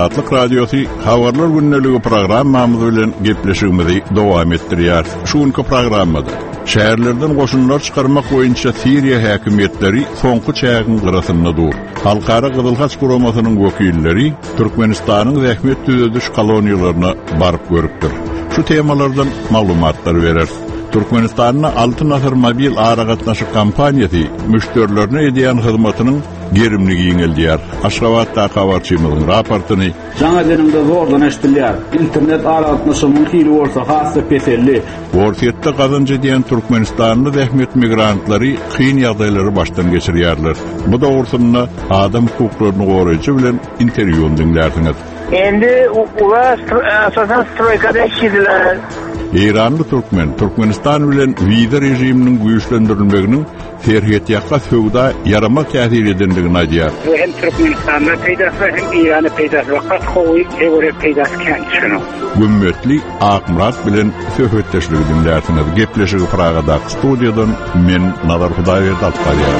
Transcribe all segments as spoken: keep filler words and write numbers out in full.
Azatlyk Radiosu Habarlar Günneligi programmamyzy bilen gepleşigimizi dowam etdirýär. Şuňky programmada şäherlerden goşunlar çykarmak boýunça Siriýa häkimetleri soňky çägiň gyrasynda dur. Halkara Gyzylhaç Guramasynyň wekilleri Türkmenistanyň zähmet düzediş koloniýalaryna baryp görüpdir. Şu temalardan maglumatlar berer. Türkmenistanyň altı nasır mobil aragatnaşyk kampaniýasy müşterilerine edýän hyzmatynyň gerimligi ýeňeldýär. Aşgabatda habarçymyzyň raportyny Jaňa dönemde zordan eşdilýär. Internet aragatnaşyk mümkin bolsa hasy P S L. Worsetde gazanjy diýen Türkmenistanyň zähmet migrantlary kyn ýagdaýlary başdan geçirýärler. Bu dogrusyna adam hukuklaryny goraýjy bilen interwýu dinlärsiňiz. Endi ular asasan stroykada işlediler. İranlı Türkmen, Türkmenistan bilen viza rejiminin güýçlendirilmeginiň terhet ýakka söwda yarama täsir edendigini aýdýar. Hem Türkmenistan'da peýdasy hem Iran'da peýdasy wagt goýup egere peýdasy känçini. Gümmetli Akmurat bilen söhbetleşigi dinlärsiňiz. Gepleşigi Pragada studiýadan men Nazar Hudaýberdi alýar.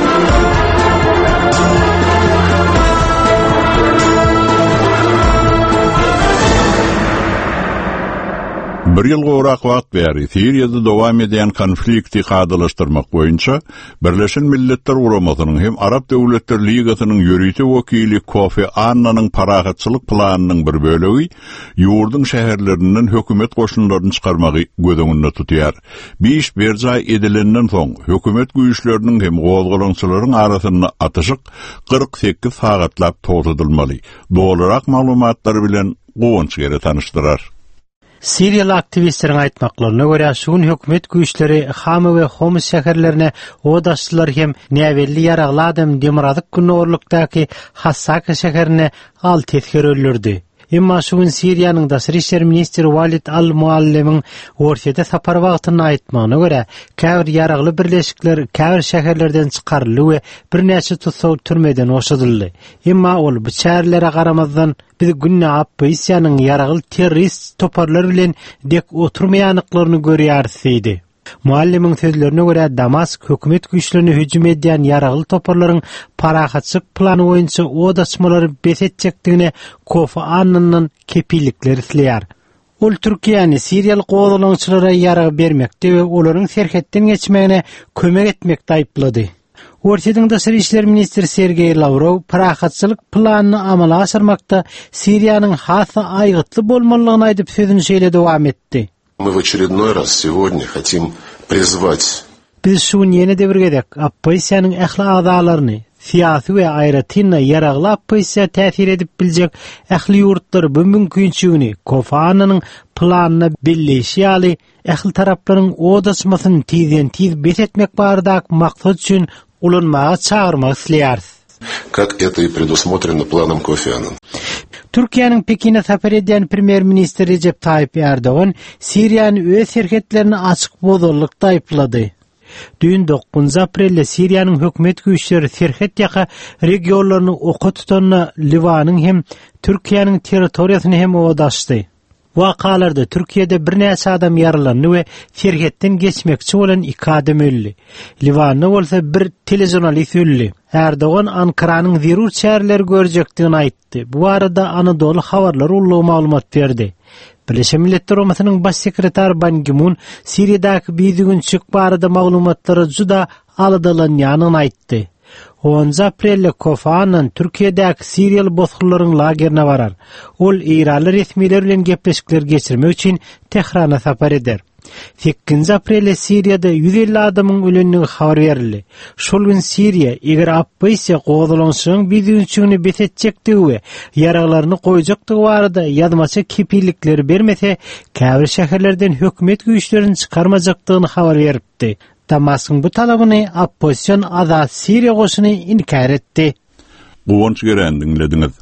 Bir yıl gorak wagt bäri Siriýada dowam edýän konflikti gadalaşdyrmak boýunça Birleşen Milletler Guramasynyň hem Arap Döwletler Ligasynyň ýörüýti wekili Kofi Annanyň paragatçylyk planynyň bir bölegi ýurdun şäherlerinden hökümet goşunlaryny çykarmagy göz tutýar. Beş berja edilenden soň hökümet güýçleriniň hem gozgalançylaryň arasyny atyşyk kırk sekiz sagatlap tozadylmaly. Dolarak maglumatlar bilen goňçy gere tanışdyrar. Siriýaly aktivistleriň aýtmaklaryna görä, şuň hökümet güýçleri Hama we Homs şäherlerine odaşçylar hem näwelli ýaragly adam Demirazyk günorlukdaky Hassaka şäherine al tezker öldürdi. Emma şuň Siriýanyň daşary işler ministri Walid al-Muallimiň Worsetde sapar wagtyny aýtmagyna görä, käbir ýaragly birleşikler käbir şäherlerden çykaryldy we bir näçe tutsaw türmeden oşadyldy. Emma ol bu şäherlere garamazdan biz günne opposisiýanyň ýaragly terrorist toparlar bilen dek oturmaýanyklaryny görýärdi. Muallimiň sözlerine görä Damask hökümet güýçlerine hüjüm edýän ýaragly toparlaryň paragatçyk plany boýunça odaşmalary besetjekdigine Kofi Annanyň kepillikleri isleýär. Ol Türkiýany Siriýaly gowdalançylara ýarag bermekde we olaryň serhetden geçmegine kömek etmekde aýplady. Worsetde daşary işler ministri Sergey Lavrov paragatçylyk planyny amala aşyrmakda Siriýanyň hasy aýgytly bolmalygyny aýdyp sözüni şeýle dowam etdi. Мы в очередной раз сегодня хотим призвать. Biz şuň ýene debirgedek opposisiýanyň ähli agzalaryny siyasi we aýratynda ýaragly opposisiýa täsir edip biljek ähli ýurtlar bu mümkinçigini Kofi Annanyň planyna belleşýäli ähli taraplaryň odaşmasyny tizen tiz besetmek bardak maksat üçin ulanmaga çağırmak isleýär. Как это и предусмотрено планом Кофи Аннан. Türkiýanyň Pekin'e sapar edýän premier ministri Recep Tayyip Erdoğan Siriýany öz serhetlerini açyk bozarlykda aýplady. Dün dokuzuncu aprelde Siriýanyň hökümet güýçleri serhet ýaka regionlaryny oka tutanyna Liwanyň hem Türkiýanyň territoriýasyny hem odaşdy. Wakalarda Türkiýede bir näçe adam ýaralandy we serhetden geçmekçi bolan iki adam öldü. Liwanda bolsa bir telejurnalist öldü. Erdoğan Ankaranyň zerur şäherleri görjekdigini aýtdy. Bu arada Anadolu Habarlar ullugy maglumat berdi. Birleşen Milletler Guramasynyň baş sekretary Ban Ki-moon Siriýadaky biziginçik barada maglumatlary juda aladalanýanyny aýtdy. onuncu aprelde Kofi Annan Türkiýedäki Siriýaly bozgurlaryň lagerine barar. Ol İranly resmiler bilen gepleşikler geçirmek üçin Tehrana sapar eder. sekizinci aprelde Siriýada yüz elli adamyň ölenligi habar berildi. Şol gün Siriýa eger opposisiýa gowdalanşygyň biziginçigini besetjekdigi we ýaraglaryny goýjakdygy barada ýazmaça kepillikleri bermese, käbir şäherlerden hökümet güýçlerini çykarmajakdygyny habar beripdi. Damask'ın bu talabyny opposisiýon Azad Siriýa goşuny inkar etdi. Goňçy geren dinlediňiz.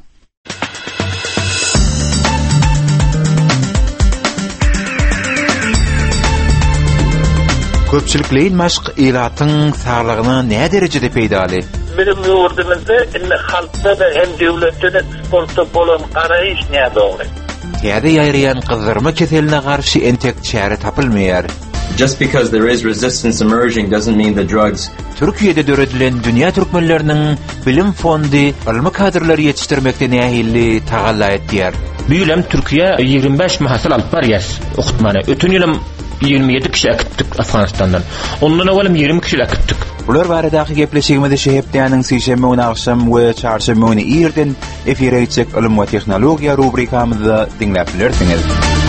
Köpçülikleýin maşk ýylatyň saglygyna näme derejede peýdaly? Bizim ýurdumyzda indi halkda da hem döwletde de sportda bolan garaýyş näme dogry? Täze ýaýrayan gyzdyrma keseline garşy entek çäre tapylmaýar. Just because there is resistance emerging doesn't mean the drugs. Türkiýede döredilen dünýä türkmenleriniň bilim fondy ilmi kadrlary ýetişdirmekde nähilli tagalla etdiler. Bu ýylym Türkiýe ýigrimä beş mahsul alyp barýar okutmany. Ötün ýylym ýigrimä ýedi kişi akıtdyk Afganistandan. Ondan awalym ýigrimä kişi akıtdyk. Bular baradaky gepleşigimizde şehipdäniň sişeme we akşam we çarşamba güni ýerden efire ýetjek ilim we tehnologiýa rubrikamyzda dinläp bilersiňiz.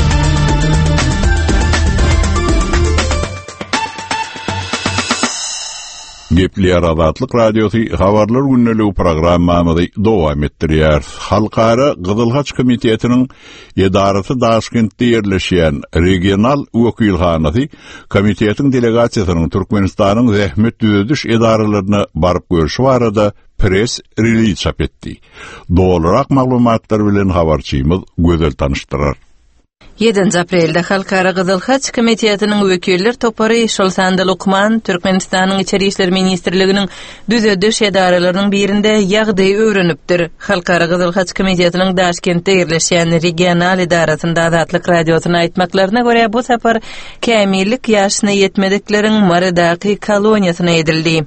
Gepler Azatlyk Radiosu habarlar günneligi programmamyzy dowam etdirýär. Halkara Gyzylhaç Komitetiniň edarasy Daşkentde ýerleşýän regional wekilhanasy komitetiň delegasiýasynyň Türkmenistanyň zähmet düzediş edaralaryna baryp görüşi barada press release çap etdi. Dolarak maglumatlar bilen habarçymyz gözel tanışdyrar. ýedinji aprelde Halkara Gyzylhaç Komitetining wekiller topary şol sanda Lukman Türkmenistanyň Içeri işler ministrliginiň düzediş edaralarynyň birinde ýagdaý öwrenipdir. Halkara Gyzylhaç Komitetining Daşkentde ýerleşýän regional edarasynda Azatlyk radiosyna aýtmaklaryna görä bu sapar kämillik ýaşyna ýetmedikleriň Maradaky koloniýasyna edildi.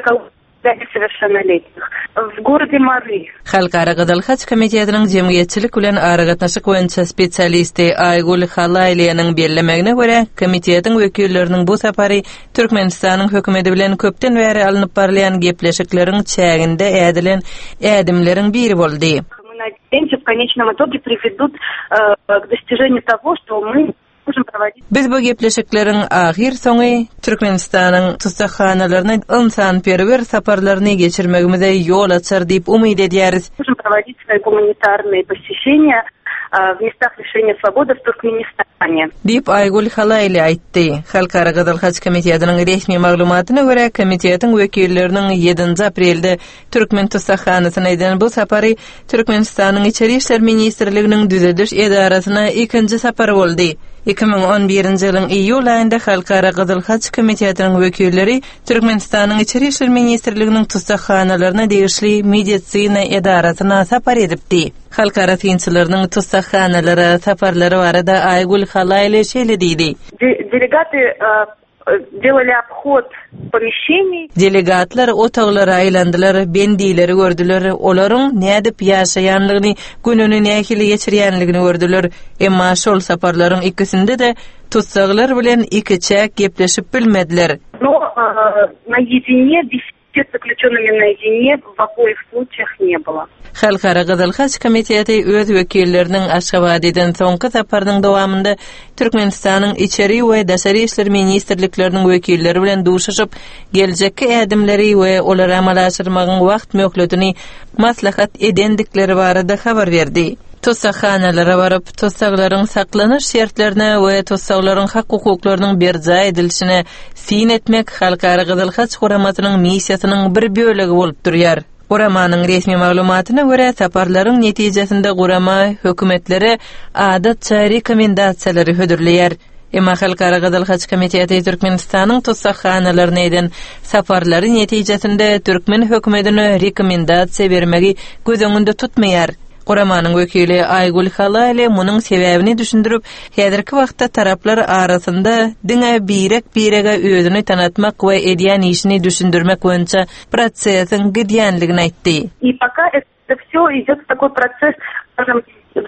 В городе Мары. Halkara Gyzylhaç Komitetining jemgyýetçilik bilen aragatnaşyk boýunça spesialisti Aygul Halaýlynyň bellemegine görä, komitetiň wekilleriniň bu sapary Türkmenistanyň hökümeti bilen köpden bäri alınıp barlayan gepleşikleriň çäginde ädilen ädimleriň biri boldy. Мы надеемся, в конечном итоге приведут к достижению того, что мы Biz bu gepleşikleriň ahir soňy Türkmenistanyň tutsakhanalaryna insanperwer saparlaryny geçirmegimize ýol açar diýip umyt edýäris. Проводить свои гуманитарные посещения в местах лишения свободы в Туркменистане. Diýip Aygul Halaýly aýtdy. Halkara Gyzylhaç Komitetining resmi maglumatyna görä, komitetiň wekilleriniň ýedinji aprelde Türkmen tutsakhanasyna eden bu sapary Türkmenistanyň Içeri işler ministrliginiň düzediş edarasyna ikinji sapary boldy. iki ming on birinji ýylyň iýul aýynda Halkara Gyzylhaç Komitetining wekilleri Türkmenistanyň Içeri işler ministrliginiň tutsakhanalaryna degişli medisina edarasyna sapar edipdi. Halkara tinçileriniň tutsakhanalary saparlary barada Aygul Halaýly şeýle diýdi. Делегаты делали обход помещений. Delegatlar otaglara aýlandylar, bendileri gördüler, olaryň nädip ýaşaýanlygyny, gününi nähili geçirýänligini gördüler. Emma şol saparlaryň ikisinde de tutsaklar bilen iki çäk gepleşip bilmediler. Но наедине беседы с заключенными наедине в обоих случаях не было. Halkara Gyzylhaç Komiteti öz wekilleriniň Aşgabatydan soňky saparynyň dowamında Türkmenistanyň içeri we daşary işler ministrlikleriniň wekilleri bilen duşuşyp geljekki ädimleri we olary amalaşdyrmagyň wagt möhletini maslahat edendikleri barada habar berdi. Tutsakhanalaryna baryp tutsaklaryň saklanyş şertlerine we tutsaklaryň hak hukuklarynyň berja edilişine sin etmek Halkara Gyzylhaç Guramatynyň missiýasynyň bir bölegi bolup durýar. Guramanyň resmi maglumatyna görä, saparlaryň netijesinde Gurama hökümetleri adatça rekomendasiýalary hödürleýär. Emma Halkara Gyzylhaç Komiteti Türkmenistanyň tutsakhanalaryna eden saparlary netijesinde Türkmen hökümetine rekomendasiýa bermegi göz öňünde tutmaýar. Guramanyň wekili Aygul Halaýly munyň sebäbini düşündirip, häzirki wagtda taraplar arasynda diňe birek-birege özüni tanatmak we edýän işini düşündirmek boýunça prosesiň gidýänligini aýtdy. И пока это всё идёт такой процесс, скажем,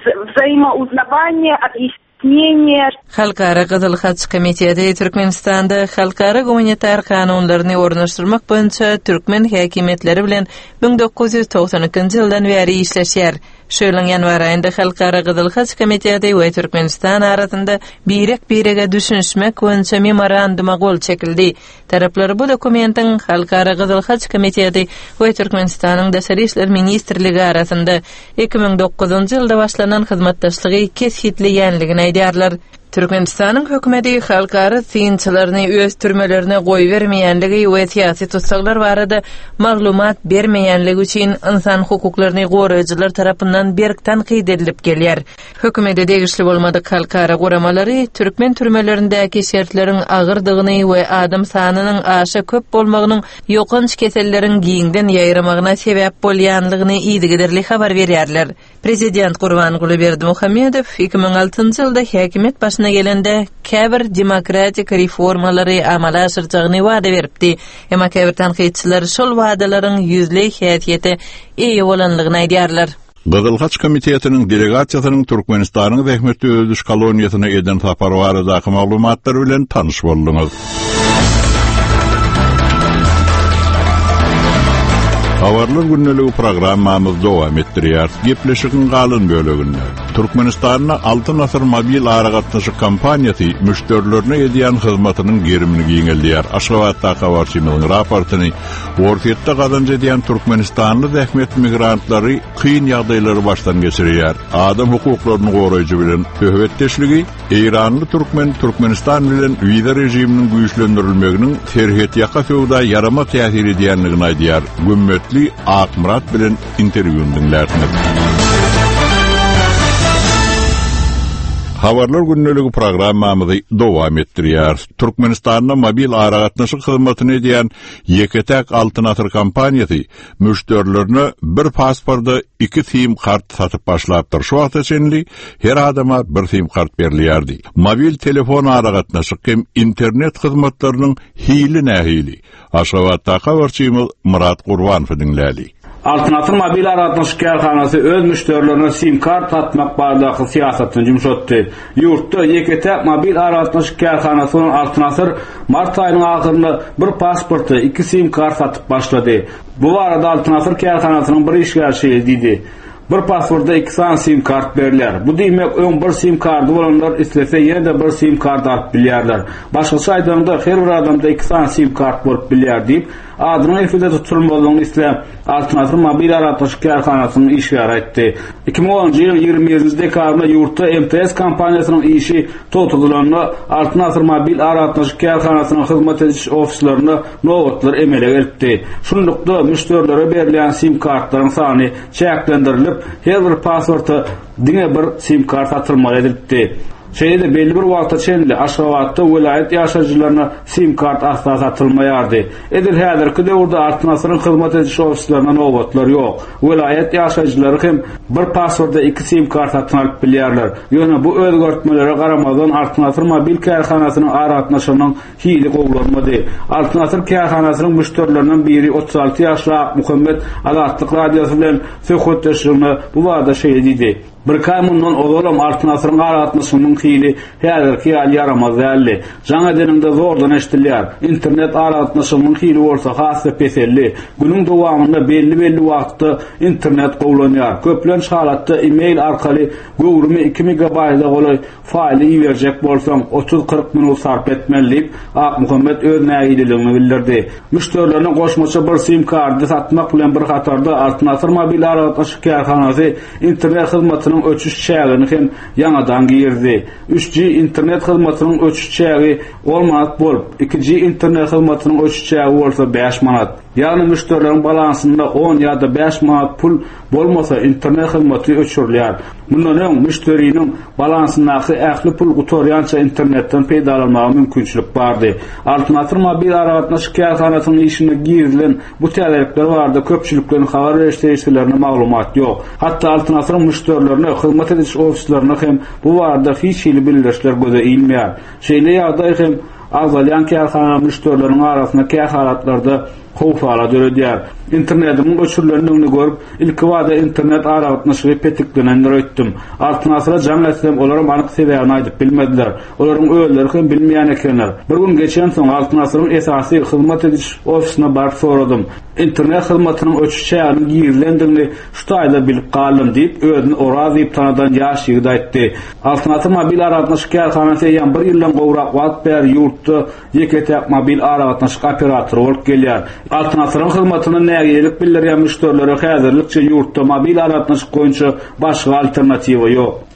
взаимоузнавания, объяснения. Halkara Gyzylhaç Komiteti Türkmenistanda halkara gumanitar kanunlaryny ornaşdyrmak boýunça türkmen häkimetleri bilen bin dokuz ýüz togsan ikinji ýyldan bäri işleşýär. Şöýlen ýanwar aýynda Halkara Gyzylhaç Komiteti we Türkmenistan arasynda birek-birege düşünşmek boýunça memoranduma gol çekildi. Taraplar bu dokumentin Halkara Gyzylhaç Komiteti we Türkmenistanyň daşary işler ministrligi arasynda iki ming dokuzunji ýylda başlanan hyzmatdaşlygy kesitleýänligini aýdýarlar. Türkmenistanyň hökümeti halkara synçylaryny öz türmelerine goý bermeýänligi we syýasy tutsaklar barada maglumat bermeýänligi üçin insan hukuklaryny goraýjylar tarapyndan berk tanqid edilip gelýär. Hökümete degişli bolmadyk halkara goramalary türkmen türmelerindäki şertleriň agyrdygyny we adam sanynyň aşa köp bolmagynyň ýokanç keselleriň giňden ýaýramagyna sebäp bolýanlygyny ýygyderli habar berýärler. Prezident Gurbanguly Berdimuhamedov iki ming altıncı ýylda häkimet başyna gelende käbir demokratik reformalary amala aşyrjagyny wada beripdi. Emma käbir tanqidçiler şol wadalaryň yüzlek häsiýeti eýe bolanlygyny aýdýarlar. Gızılhaç Komitetining delegasiýasynyň Türkmenistanyň Zähmetli öldüş koloniýasyna eden tapar barada maglumatlar bilen tanyş boldyňyz. Habarlar günneligi programmamyz dowam etdirýär. Gepleşigiň galyn böleginde Türkmenistanyň altı asr mobil aragatnaşyk kampaniýasy müşterilerine edýän hyzmatynyň gerimini giňeldiýär. Aşgabatda habarçymyň raportyny Ortiýetde gazanç edýän Türkmenistanly zähmetli migrantlary kyn ýagdaýlary başdan geçirýär. Adam hukuklaryny goraýjy bilen töhbetdeşligi Eýranly türkmen Türkmenistan bilen wiza rejiminiň güýçlendirilmeginiň serhet ýaka söwda yarama täsir edýänligini aýdýar. Gümmötli Akmurat bilen interwýuny dinlärsiniz. Habarlar günneligi programmamyzy dowam etdirýär. Türkmenistanyň mobil aragatnaşyk hyzmatyny edýän Yeketek Altyn Asr kampaniýasy müşterilerine bir pasporda iki sim kart satyp başlapdyr. Şu wagt içinde her adama bir sim kart berilýärdi. Mobil telefon aragatnaşyk hem internet hyzmatlarynyň hili nähili. Aşgabatda habarçymyz Murat Gurbanow dinlädi. Altyn Asr mobil aragatnaşyk karhanasy öz müşterilerine sim kart satmak baradaky siýasatyny jumşatdy. Ýurtda Yeketek mobil aragatnaşyk karhanasynyň Altyn Asr mart aýynyň ahyrynda bir pasporty, iki sim kart satyp başlady. Bu arada Altyn Asr karhanasynyň bir işgärçi diýdi. Bir pasportda iki sim kart berilýär. Bu diýmek öň bir sim karty bolanlar islese ýene-de bir sim kart alyp bilýärler. Başgaça aýdyganda her bir adamda iki sim kart bolup bilýär diýip adyny efide tutulmalygyny isläp Altyn Asr mobil aragatnaşyk karhanasyny işgär etdi. iki ming onunçy ýyl ýigrimijinji dekabrda ýurtda M T S kampaniýasynyň işi totugylanma Altyn Asr mobil aragatnaşyk karhanasynyň hyzmat ediş ofislaryna nowatlar emele gelipdi. Şundukda müşterilere berilýän sim kartlaryň sany çäklendirilip her bir pasporta diňe bir sim kart atylmaly edildi. Şeýle belli bir wagtda çenli Aşgabatda welaýet ýaşaýjylaryna sim kart asla satylmaýardy. Edil häzirki döwürde Altyn Asryň hyzmat ediş ofislaryna nowatlar ýok. Welaýet ýaşaýjylary hem bir pasportda iki sim kart satyp bilýärler. Ýöne bu özgertmelere garamazdan Altyn Asr mobil karhanasynyň aragatnaşygynyň hili gowlanmady. Altyn Asr karhanasynyň müşterilerinden biri otuz alty ýaşly Muhammed Azatlyk radiosy bilen söhbetleşýärmi bu wagtda şeýle diýdi. Bir kaymundan olalım Altyn Asryň aragatnaşygynyň hili häzirki ýaly yaramaz däldi. Jaňa deninde zordan eşdilýär. Internet aragatnaşygynyň hili bolsa hasy peselli. Günüň dowamında belli-belli wagtda internet gowlanýar. Köplen halatda e-mail arkaly gowrumy iki megabayta goly faýly ýerjek bolsaň otuz kırk minut sarp etmeli diýip Ak Muhammed öz näýiligini bildirdi. Müşterilerine goşmaça bir sim karty satmak bilen bir hatarda Altyn Asr mobil aragatnaşyk karhanasy internet hyzmatynyň öçüş çägini hem ýanadan girdi. üç G internet hyzmatynyň öçüş çägi on manat bolup, iki G internet hyzmatynyň öçüş çägi bolsa beş manat. Ýani müşterileriň balansynda on ýa-da beş manat pul bolmasa internet hyzmaty öçürilýär. Mundan öň müşteriniň balansyndaky ähli pul gutorýança internetden peýdalanmagy mümkinçilik bardy. Altyn Asr mobil aragatnaşyk karhanasynyň işine girilen bu tälepler barada köpçülikden habar berişlerine maglumat ýok. Hatda Altyn Asryň müşterilerine hyzmat ediş ofislaryna hem bu barada hiç hili bildirişler göze ilmeýär. Şeýle ýagdaý hem azalyan karhana müşterileriň arasynda kähalatlarda howfala döredýär. Internetiň göçürilendigini görüp, ilki wada internet aragatnaşygy petiklenenler öýtdim. Altyn Asra jaň etsem olaram anyk sebäbini aýdyp bilmediler. Olaryň öýleri hem bilmeýän ekenler. Bir gün geçen soň Altyn Asryň esasy hyzmat ediş ofisine barıp soradym. İnternet hyzmatynyň öçüş çägini girilendigini şu taýda bilip galdym diýip özüni oraz diýip tanadan ýaşygy da aýtdy. Altyn Asr mobil aragatnaşyk karhanasy ýan bir ýyldan gowrak wagt ber ýurtda Yeketek mobil aragatnaşyk operatory bolup gelýär. Altyn Asryň hyzmatyny nägelik bildirýän müşterilere häzirlikçe ýurtda mobil aragatnaşyk goýunça başga alternatiwa ýok.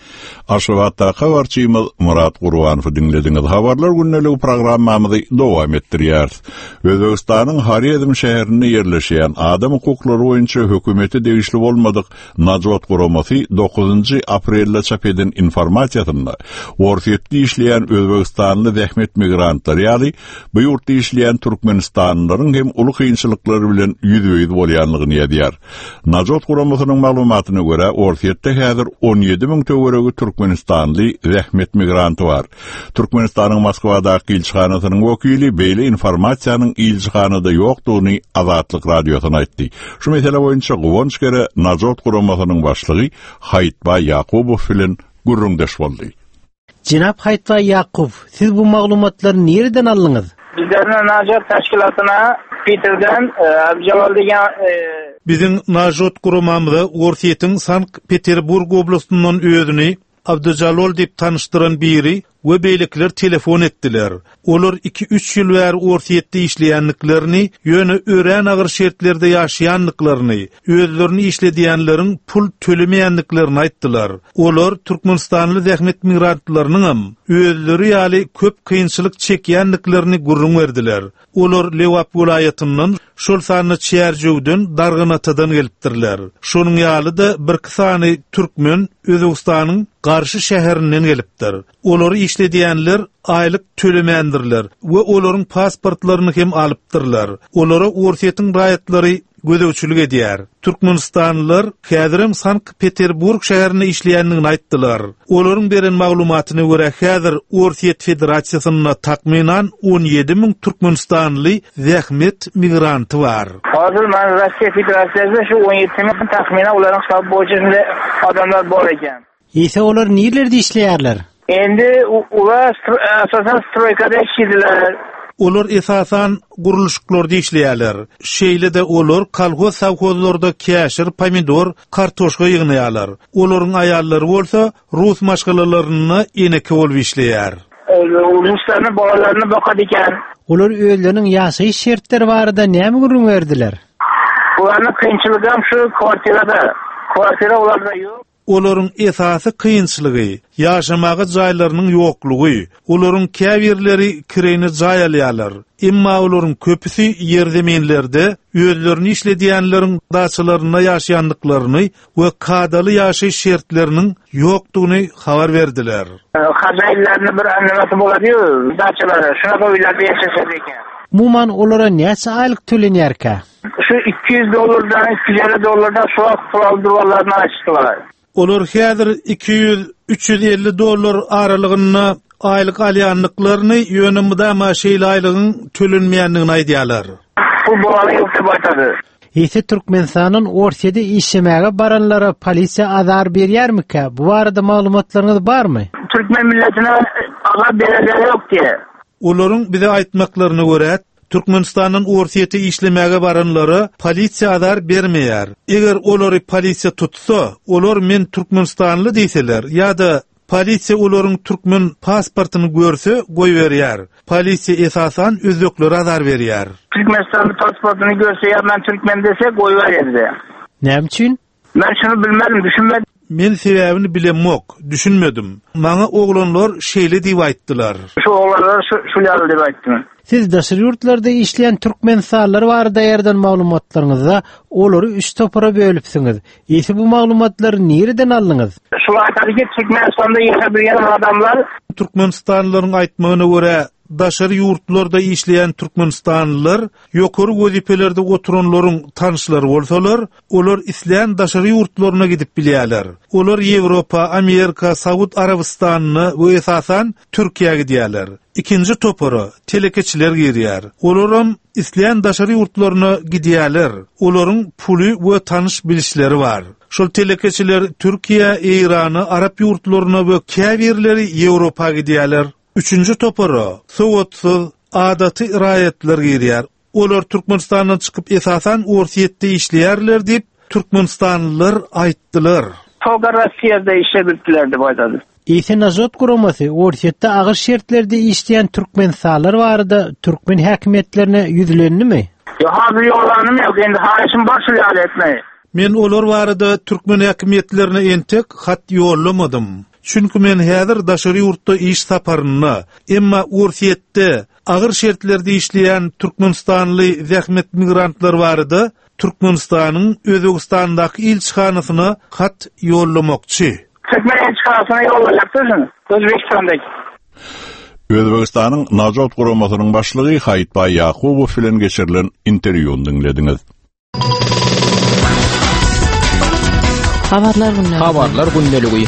Aşgabatda habarçymyz Murat Gurwanowy dinlediňiz. Habarlar günneligi programmamyzy dowam etdirýär. Özbegistanyň Haryedem şäherinde ýerleşýän adam hukuklary boýunça hökümeti degişli bolmadyk Najot Guramasy dokuzynjy aprelde çap eden informasiýasynda Orfiýetde işleýän Özbegistanly zähmet migrantlar ýaly bu ýurtda işleýän Türkmenistanlylaryň hem uly kynçylyklary bilen ýüzüýüz bolýanlygyny ýetýär. Najot Guramasynyň maglumatyna görä Orfiýetde häzir on ýedi miň töweregi Türkmenistanly zähmet migranty bar. Türkmenistanyň Moskwadaky ilçihanasynyň wekili beýle informasiýanyň ilçihanada ýokdugyny Azatlyk radiosyna aýtdy. Şu mesele boýunça gowunç kere Najot Guramasynyň başlygy Haýtba Ýakubow bilen gurrundaş boldy. Jinap Haýtba Ýakubow, siz bu maglumatlary nereden aldyňyz? Bizlerden Najot teşkilatyna Peterden Abjalal diýen Bizim Najot Guramamyzda Orfiýetiň Sankt-Peterburg oblastynyň özüni Abdujalol diýip tanışdyran biri we beýlikler telefon etdiler. Olar iki üç ýyl bäri Orfiýetde işleýänliklerini, ýöne ören agyr şertlerde ýaşaýanlyklaryny, özlerini işledýänleriň pul tölemeýänliklerini aýtdylar. Olar Türkmenistanly zähmet migrantlarynyň özleri ýaly köp kynçylyk çekýänliklerini gurrun berdiler. Olar Lewap welaýatynyň şol sany çärjewden Darganatydan gelipdirler. Şonuň ýaly da bir sany türkmen Özbegistanyň Garşy şäherinden gelipdir. Olary işledýänler aýlyk tölemändirler we olaryň pasportlaryny hem alypdyrlar. Olara Orfiýetiň raýatlary gödäwçilik edýär. Türkmenistanlylar häzirem Sankt-Peterburg şäherinde işleýänligini aýtdylar. Olaryň beren maglumatyna görä häzir Orfiýet Federasiýasyna takminan on ýedi miň Türkmenistanly zähmet migranty bar. Hazır men Russiýa Federasiýasynda şu on ýedi miň takminan olaryň şab boýunça adamlar bar eken. Ýa-da olar nerelerde işleýärler? Endi ular asasan stroykada işlediler. Olar esasan guruluşyklarda işleýärler. Şeýle de olar kolhoz savhozlarda käşir, pomidor, kartoşka ýygnaýarlar. Olaryň aýallary bolsa rus maşgalalaryny eneke bolup işleýär. Ruslarny balalaryny bakad eken. Olar özleriniň ýaşaýyş şertleri barada näme gurrun berdiler? Olaryň kynçylygy hem şu kwartirada. Kwartira olarda ýok. Olaryň esasy kynçylygy, ýaşamagy jaýlarynyň ýoklugy, olaryň käbirleri kireni jaýalýarlar. Emma olaryň köpüsi ýerdemenlerde özlerini işledýänleriň daçylaryna ýaşaýanlyklaryny we kadaly ýaşaýyş şertleriniň ýokdugyny habar berdiler. Hajaýlaryny bir anlamaty bolady, daçylary şuna goýular ýaşaşar eken. Muman olara näçe aýlyk tölenýärkä? Şu iki yüz dollardan üç yüz elli dollardan şoğak kuraldırmalarını açtılar. Olur häzir iki yüz üç yüz elli dollar aralygyna aýlyk alýanlyklaryny ýönümde maşeýle aýlygyň tölenmeýändigini aýdýarlar. Bu bolany ýok diýip aýtady. Ýa-da Türkmenistanyň Orfiýetde işlemäge baranlara polisiýa azar berýärmi? Bu barada maglumatlaryňyz barmy? Türkmen milletine azar berýär ýok diýe. Olaryň bize aýtmaklaryna görä Türkmenistanyň Orfiýetde işlemäge baranlary polisiýa azar bermeýär. Eger olary polisiýa tutsa, olar men Türkmenistanly diýseler, ýa-da polisiýa olaryň türkmen pasportyny görse, goý berýär. Polisiýa esasan özlükleri azar berýär. Türkmenistanly pasportyny görse, ýa men türkmen dese goý berýär. Näme üçin? Men şunu bilmedim, düşünmedim. Men sebäbini bilemok, düşünmedim. Maňa oglanlar şeýle diýip aýtdylar. Şu oglanlar şu şu ýaly diýip aýtdy. Siz daşary ýurtlarda işleýän türkmenistanylar barada ýerden maglumatlaryňyzda olary üç topara bölüpsiňiz. Ýa-da bu maglumatlary nereden aldyňyz? Şu aýtadyky Türkmenistanda ýaşaýan adamlar Türkmenistanlylaryň aýtmagyna görä daşary ýurtlarda işleýän Türkmenistanlylar ýokary wezipelerde oturanlaryň tanışlary bolsalar, olar isleýän daşary ýurtlaryna gidip bilýärler. Olar Ýewropa, Amerika, Saud Arabistanyny we esasan Türkiýe gidýärler. İkinci topara telekeçiler girýär. Olaram isleýän daşary ýurtlaryna gidýärler. Olaryň puly we tanış bilişleri bar. Şol telekeçiler Türkiýe, Eýrany, Arap ýurtlaryna we käbirleri Ýewropa gidýärler. Üçüncü topara sowatsuz adaty raýatlar girýär. Olar Türkmenistandan çykyp esasan Orfiýetde işleýärler diýip Türkmenistanlylar aýtdylar. Toga Russiýada işledipdiler diýip aýtady. Ýa-da Najot Guramasy Orfiýetde agyr şertlerde işleýän türkmenistanylar barada türkmen häkimetlerine ýüzlenimi? Yo, hazır ýolanym ýok, endi haýşym başlaýar etmeýi. Men olar barada türkmen häkimetlerine entek hat ýollamadym. Çünki men häzir daşary ýurtda iş taparyna, emma urfiyetde agyr şertlerde işleýän Türkmenistanly zähmet migrantlar barada Türkmenistanyň Özbegistandaky ilçihanasyna hat ýollamakçy. Türkmen ilçihanasyna ýollaýarsyň. Özbegistandaky Özbegistanyň Najat guramasynyň başlygy Haýitbay Ýakubow bilen geçirilen interwýuny dinlediňiz. Habarlar günnäli. Habarlar günnäli.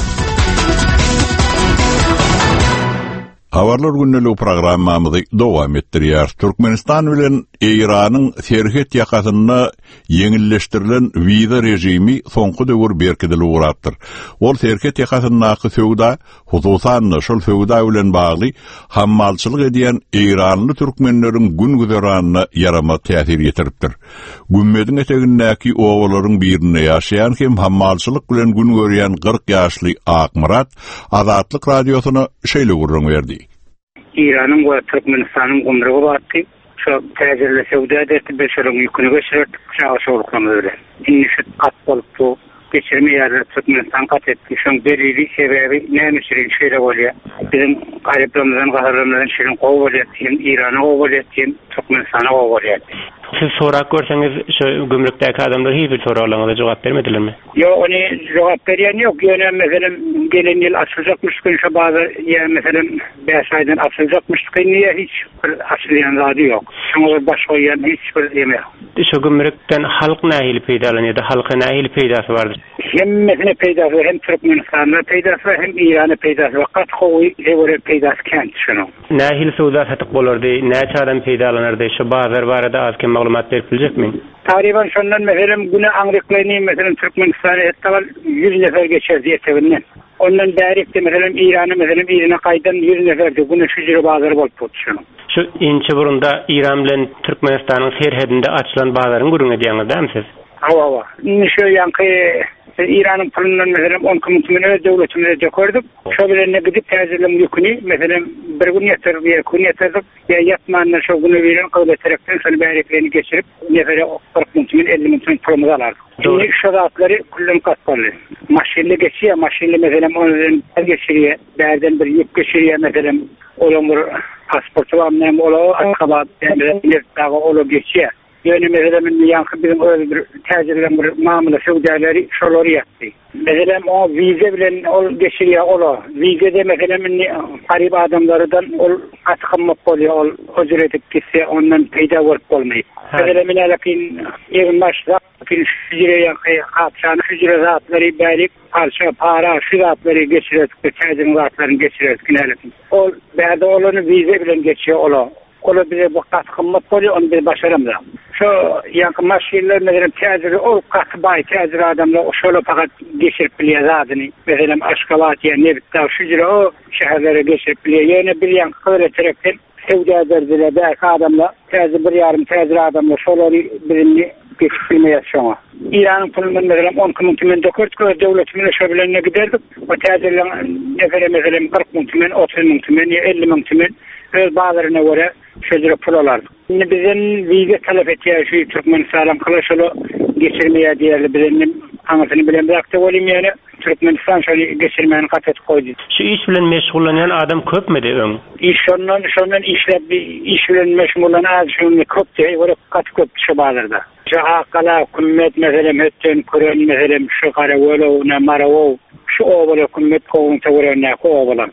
Habarlar günnäli programmamyzy dowam etdirýär. Türkmenistan bilen Iranyň serhet ýakasyna ýeňilleşdirilen wiza rejimi soňky döwür berkidili uratdyr. Ol serhet ýakasynaky söwda, hususan şol söwda bilen bagly hammalçylyk edýän Iranly türkmenleriň gün güzeranyna ýarama täsir ýetiripdir. Gümmediň etegindäki owalaryň birine ýaşaýan hem hammalçylyk bilen gün görýän kırk ýaşly Akmurat Azatlyk radiosyna şeýle gurrun berdi. İran'ın ve Türkmenistan'ın umruğu battı. Şu tezirle sevdiği derti beşerun yükünü geçirir. Şahıs oluklamı öyle. İnişit kat olup bu geçirme yerler Türkmenistan kat etti. Şun belirli sebebi neymiş şirin şöyle oluyor. Bizim gariplerimizden, kahırlarımızdan şirin kovalıyor. İran'a kovalıyor. Türkmenistan'a kovalıyor. Siz sorak görseniz şu gümrükteki adamlar hiçbir sorularına cevap vermediler mi? Yok onu cevap veren yok. Yani mesela gelen yıl açılacakmış ki şu bazı yani mesela beş aydan açılacakmış ki niye hiç açılayan zadı yok. Şunu baş koyan hiçbir yemeği. Şu gümrükten halk nahil peydalanıyor da halka nahil peydası vardır. Hem mesela peydası hem Türkmenistan'da peydası hem İran'da peydası var. Kat koyu evre peydası kent şunu. Nahil suda satık bolurdu. Ne çadan peydalanırdı. Şu bazılar var da azken maglumat verilecek mi? Tariban şundan mesela güne anlıklayını mesela Türkmenistan'a hatta yüz nefer geçer diye sevinler. Ondan bärikde mesela İran'a mesela İran'a kaydan yüz neferde güne şücre bazıları bol tutuşunu. Şu inçe burunda İran bilen Türkmenistan'ın serhedinde açılan bazıların gurun ediyorlar değil mi siz? Hava hava. Şu yankı İran'ın pulundan mesela on komutumunu devletimize dökürdük. Şöyle gidip tezirlim yükünü mesela bir gün yatır bir gün yatırdık. Ya yatmanlar şu günü verin kabul ederekten sonra bäriklerini geçirip nefere kırk komutumun elli komutumun pulumuzu alardık. Şimdi şu zatları kullum katpalı. Maşinli geçiyor. Maşinli mesela onun geçiriyor. Bärden bir yük geçiriyor mesela. Olan bir pasportu var. Nem ola akabat. Mesela ola geçiyor. Yani mesela yankı bizim öyle bir tezirlen bir mamula sevdaları şoları yaptı. Mesela o vize bilen ol geçiriyor ola. Vizede mesela garip adamlardan ol atıkınmak oluyor. Ol özür edip gitse ondan peyda vurup olmayı. Mesela minalakin evin başta hücre yankı kapşanı hücre zatları belki parça para şu zatları geçiriyor. Tezirlen zatlarını geçiriyor. Ol berde olanı vize bilen geçiyor ola. Ola bize bu katkınmak oluyor, onu bir başaramıyor. Şu yankı maşinler mesela teziri ol katı bay teziri adamla o şöyle fakat geçirip biliyor zadını. Mesela Aşkabatya, Nebit'ta, şucura o şehirlere geçirip biliyor. Yani bir yankı kıvır eterekten sevdi ederdiler belki adamla teziri bir yarım teziri adamla şöyle birini geçirmeye şuna. İran'ın pulundan mesela on komutumun dökürdük, devletimine şöbelerine giderdik. O tezirilen nefere mesela kırk komutumun, otuz komutumun, elli komutumun öz bağlarına göre şöyle pul alardık. Şimdi bizim vize talep ettiği şu Türkmenistan kılıçlı geçirmeye diğerli bizim anlatını bilen bıraktı olayım yani Türkmenistan şöyle geçirmeyen kat et koydu. Şu iş bilen meşgullanan adam köp mü diyorsun? İş ondan şundan işle iş bilen meşgullanan az şunun köp diye böyle kat köp şu bağlarda. Şu hakala kümmet mesela metten kuren mesela şu kare volo ne maravu şu oğula kümmet kovun tavırına kovulan.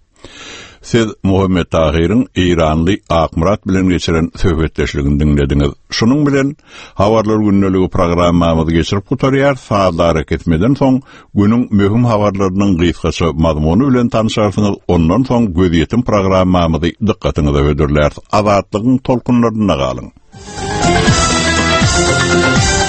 Siz Muhammed Tahir'in İranly Akmurat bilen geçiren söhbetleşligini dinlediňiz. Şunun bilen Habarlar günneligi programmamyzy geçirip gutarýar. Saatlar hareket etmeden soň günüň möhüm habarlarynyň gysgaça mazmuny bilen tanışarsyňyz. Ondan soň göz ýetim programmamyzy dikkatiňize ödürler. Azatlygyň tolkunlaryna galyň.